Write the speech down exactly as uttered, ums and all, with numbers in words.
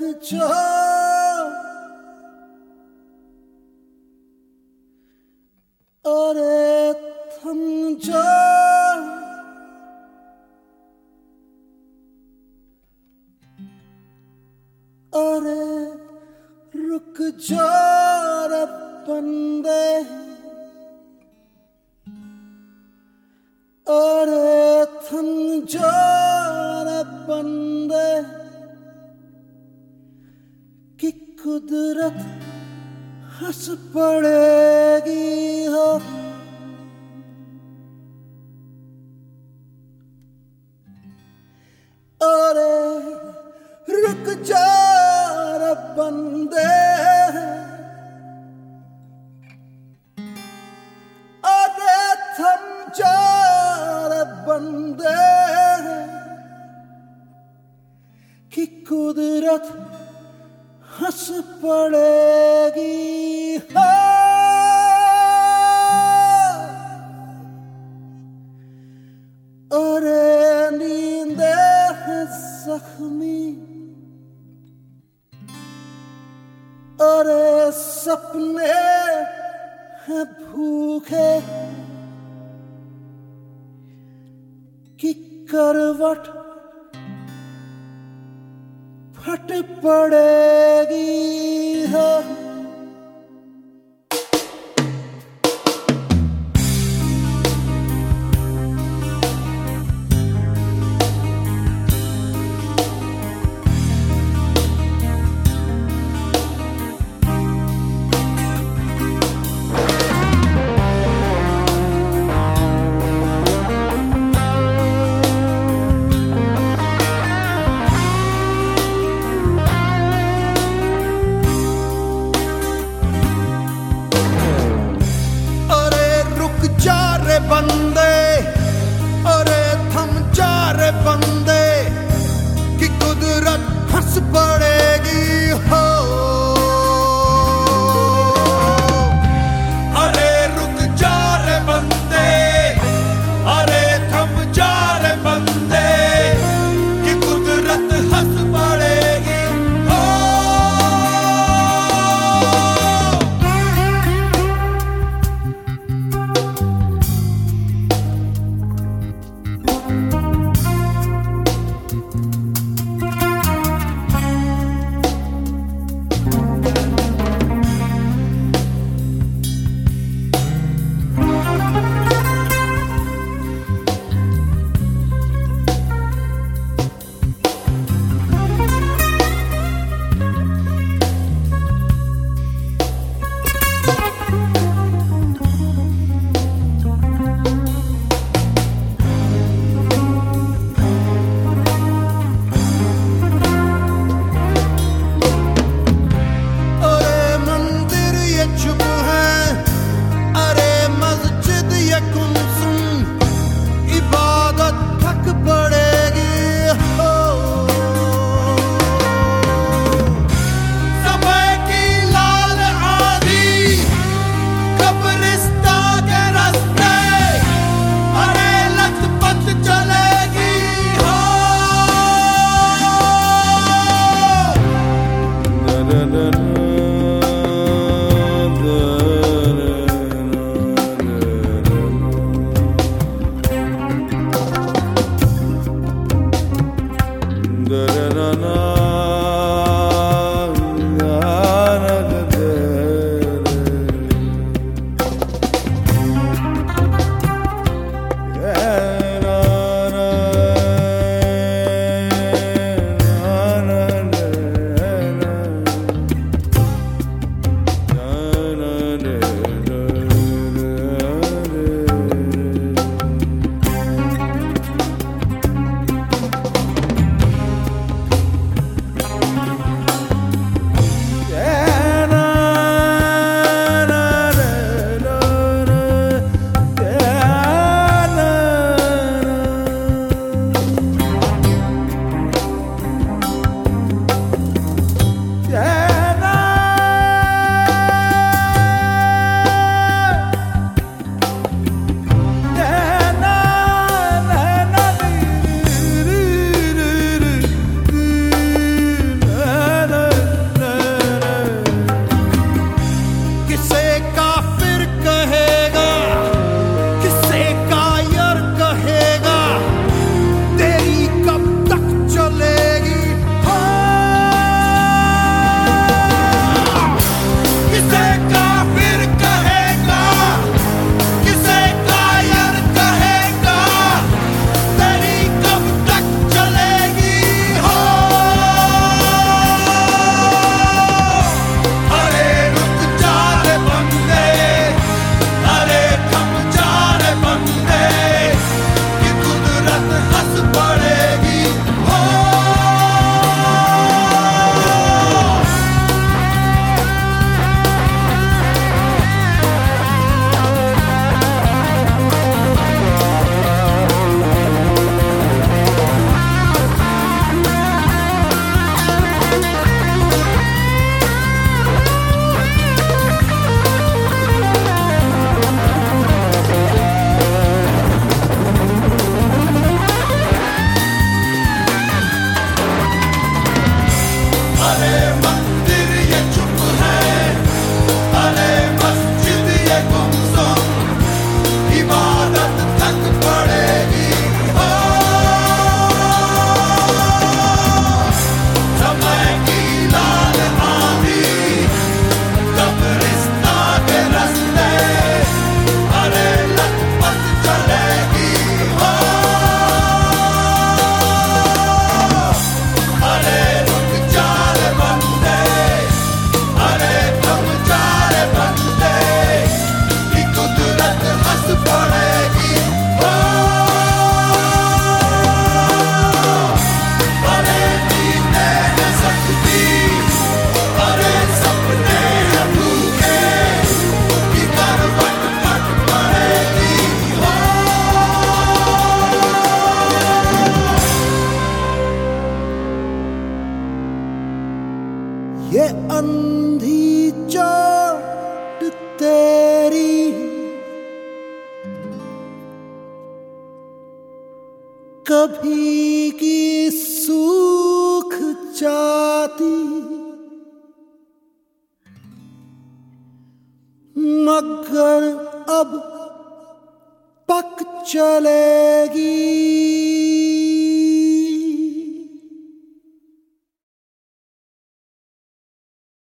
जा, अरे थम जा, अरे रुक जा रे बंदे, अरे थम जा रे बंदे, कि कुदरत हंस पड़ेगी हो। अरे रुक जा रे बंदे, अरे थम जा रे बंदे, कि कुदरत हंस पड़ेगी हो। अरे नींदे हैं जख्मी, अरे सपने हैं भूखे, कि करवट फट पड़ेगी हो। बंदे, अरे थम जा रे बंदे, कि कुदरत हंस पड़ेगी हो। अरे रुक जा रे बंदे, अरे थम जा रे बंदे, कि कुदरत हंस पड़ेगी हो। कभी की सूख जाती मगर अब पक चलेगी।